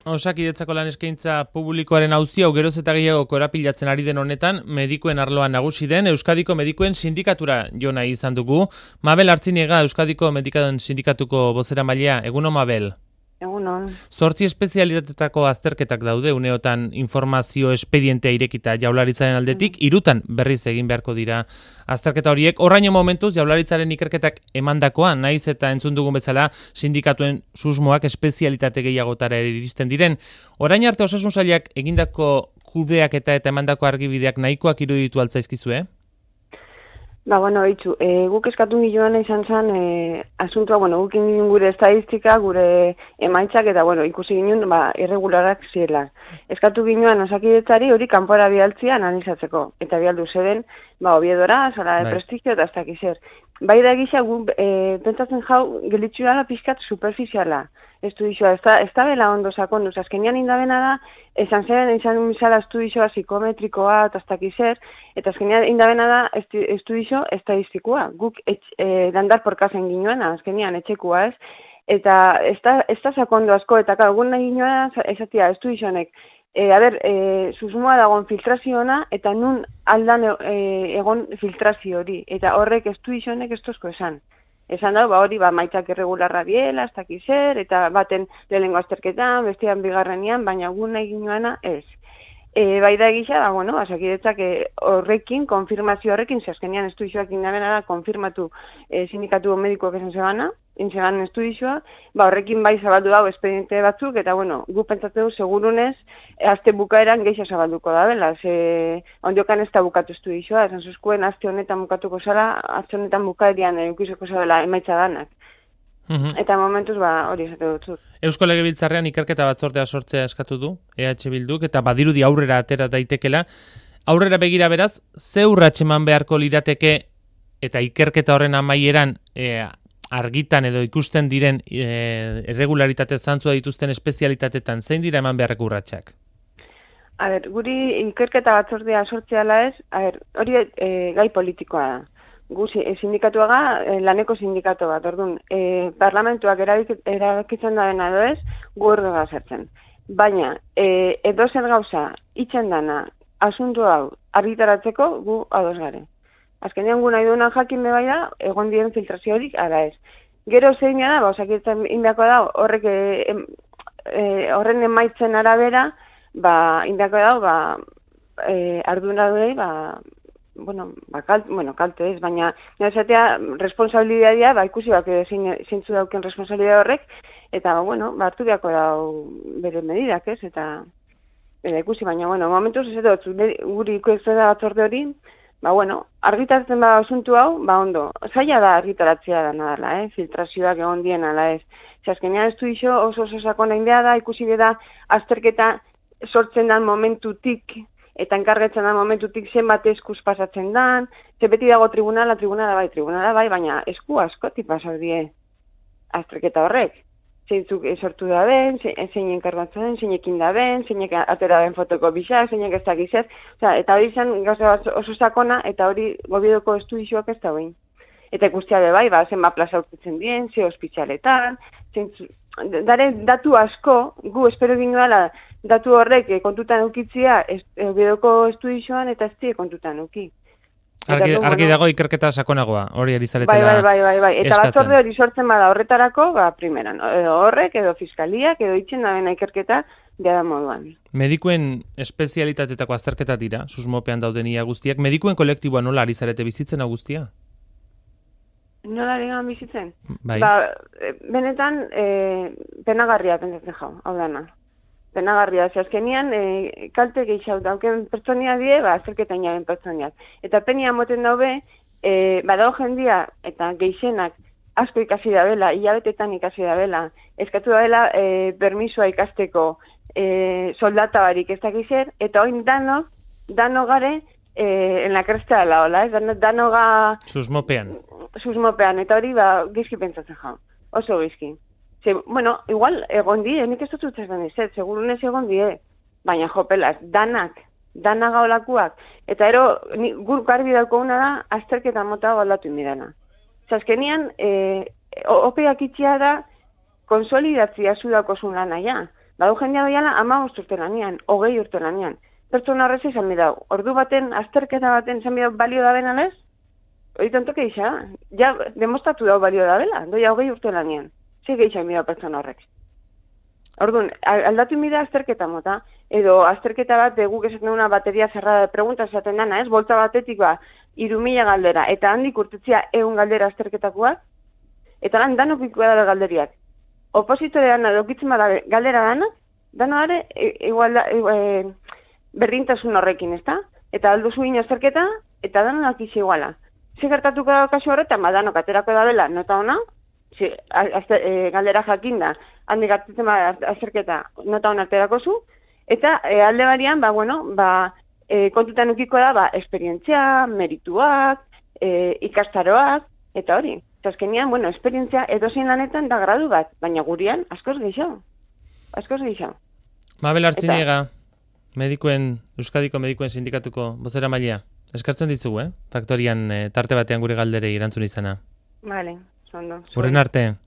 Osakidetzako lan eskaintza publikoaren auzi hau geroz eta gehiago korapilatzen ari den honetan, medikuen arloan nagusi den Euskadiko Medikuen Sindikatura jo nahi izan dugu. Mabel Artziniega, Euskadiko Medikuen Sindikatuko bozeramailea, egunon Mabel. Egunon. 8 espezialitatetako azterketak daude uneotan informazio espedientea irekita Jaurlaritzaren aldetik, 3 berriz egin beharko dira azterketa horiek. Horraino momentuz Jaurlaritzaren ikerketak emandakoa, naiz eta entzun dugun bezala sindikatuen susmoak espezialitate gehiagotara ere iristen diren. Orain arte Osasun Sailak egindako kudeaketa eta emandako argibideak nahikoak iruditu altzaizkizue? Guk eskatu giloan izan zen asuntua, guk ingin gure estadistika, gure emaitzak, eta ikusi ginen irregularak zirela. Eskatu giloan Osakidetzari hori kanpora bialtzia analizatzeko, eta bialdu zeden, Oviedora, Sala de Prestigio, eta ez dakiz zer. Bai da gisa, pentsatzen jau, gelitzu dala pixkat superficiala. Estudizioa, ez da bela ondo sakonduz, azkenian indabena da, izan misala estudizioa psikometrikoa, eta ez dakiz zer, eta azkenian indabena da estudizio estadistikoa. Guk dandar porkazen ginoena, azkenian etxekua ez, eta ez da sakondo asko, eta egun nahi ginoena, esatia, estudizionek, susmoa dagoen filtrazioa, eta nun aldan egon filtrazio hori, eta horrek estudizionek ez tozko esan. Esan dago, hori maitzak irregularra biela, ez dakiz zer, eta baten lehenengo azterketan, bestean bigarrenian, baina egun nahi ginoena ez. Bai da egisa, Osakidetzak horrekin, konfirmazio horrekin, zehazkenian estudizioak indabena da, konfirmatu sindikatu medikoak esan zeban estudizioa, horrekin bai zabaldu dago espediente batzuk, eta gu pentsatzen du segurunez, aste bukaeran gehiago zabalduko da, bela, ondiokan ez da bukatu estudizioa, esan zuzkuen aste honetan bukatuko zala, aste honetan bukaerian eukizeko zabela emaitza danak. Eta momentuz hori esate dutzuk. Eusko Legebiltzarrean ikerketa batzordea sortzea eskatu du, EH Bilduk, eta badirudi aurrera atera daitekela. Aurrera begira beraz, ze urrats eman beharko lirateke eta ikerketa horren amaieran argitan edo ikusten diren irregularitate zantzua dituzten espezialitatetan, zein dira eman beharreko urratsak? Guri ikerketa batzordea sortzeala ez, hori gai politikoa da. Gu sindikatuaga, laneko sindikatu bat, orduan, parlamentuak erabakitzen da dena edo ez, gu hori gazertzen. Baina, edo zer gauza, itxen dana, asuntu hau, argitaratzeko, gu ados gare. Azkenean gu nahi duena jakin bebai da, egon diren filtrazio horik, ara ez. Gero zein da, Osakidetzan inbeako da, horren emaitzen arabera, inbeako da, arduradunei, kalte ez, baina esatea responsabilidadea, ikusi zeintzu dauken responsabilidade horrek, eta hartu beharko dau bere medidak ez, eta ikusi, baina momentuz ez dut, guri ikusten da batzorde hori, argitaratzen asuntu hau, ondo, zaila da argitaratzea da nadala, filtrazioak egon dien ala ez. Azkenean estudizio oso sakona indea da, ikusi da azterketa sortzen dan momentutik, eta enkargetzen da momentutik zenbat eskuz pasatzen dan, ze beti dago tribunala bai, baina esku askoti pasau die azterketa horrek. Zeintzuk sortu da ben, zein enkargatzen den, zeinekin da ben, zeinek atera den fotoko bisak, zeinek ez dakizet, eta hori zen gauza oso sakona, eta hori Gobiedoko estudizioak ez da behin. Eta ikustia be bai, zenbat plaza aurkitzen dien, ze ospitaletan, datu asko, gu espero ginoela, datu horrek kontutan eukitzia Gobiedoko estudizioan eta ez kontutan euki. Argi dago ikerketa sakonagoa, hori erizaletela bai. Eta batzorde hori sortzen bada horretarako, primeran, edo horrek, edo fiskaliak, edo itxen dabena ikerketa, da moduan. Medikuen espezialitatetako azterketa dira, susmopean dauden ia guztiak. Medikuen kolektiboa nola ari zarete bizitzen guztia? Nola ari bizitzen? Bai. Benetan, penagarria pentsatzen jau, hau dana. Penagarria, azkenean, kalte gehiago dauken pertsonia die, azterketan jaben pertsoniak. Eta penia moten daube, badago jendia, eta gehienak asko ikasi da bela, hilabetetan ikasi da bela, eskatu da bela permisoa ikasteko soldata barik ez dakizer, eta oin dano gare en la cresta de la ola, dano ga... Susmopean, eta hori gizki pentsatzen jau, oso gizki. Igual, egon die, nik ez dut zutzen izet, segurunez egon die, baina jopelaz, danak gaulakuak, eta gur garbi daukoguna da, azterketa mota galdatu inbidana. Azkenian, opeak itxia da, konsolidatzia zudako zun lana, ja. Badu jendea doiala 15 urte lanean, 20 urte lanean. Pertsona horrez izan bidau, ordu baten, azterketa baten izan bidau balio da bena lez? Hori tontoke isa, ja demostratu dau balio da bela, doia 20 urte lanean. Zige izan bidau pertsona horrek. Orduan, aldatu mida azterketa mota, edo azterketa bat guk esaten una bateria cerrada de preguntas esaten dana, ez? Bolta batetik 3.000 galdera, eta handik urtetzia 100 galdera azterketakoak, eta lan danok ikuela da galderiak. Opositorean adokitzen bada galdera dana ere berdintasun horrekin, ezta? Eta alduzu azterketa, eta danok izi iguala. Ze gertatuko da kasu horretan, danok aterako da bela, nota ona, galdera jakinda, handik hartzen azterketa nota ona aterako zu, eta alde barian, kontutan ukiko da, esperientzia, merituak, ikastaroak, eta hori. Azkenean, esperientzia edozein lanetan da gradu bat, baina gurian askoz gehiago. Mabel Artziniega, Euskadiko medikuen sindikatuko bozeramailea. Eskartzen dizugu, Faktorian tarte batean gure galderei erantzun izana. Vale, ondo. Hurren arte.